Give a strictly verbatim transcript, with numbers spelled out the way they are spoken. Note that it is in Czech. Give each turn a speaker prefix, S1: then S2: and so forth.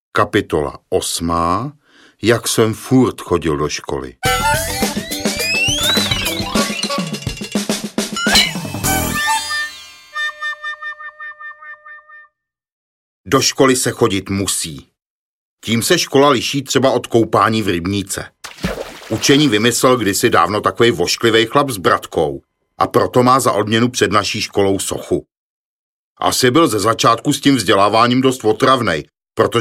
S1: Kapitola osmá. Jak jsem furt chodil do školy. Do školy se chodit musí. Tím se škola liší třeba od koupání v rybníce. Učení vymyslel kdysi dávno takovej vošklivej chlap s bratkou a proto má za odměnu před naší školou sochu. Asi byl ze začátku s tím vzděláváním dost otravnej,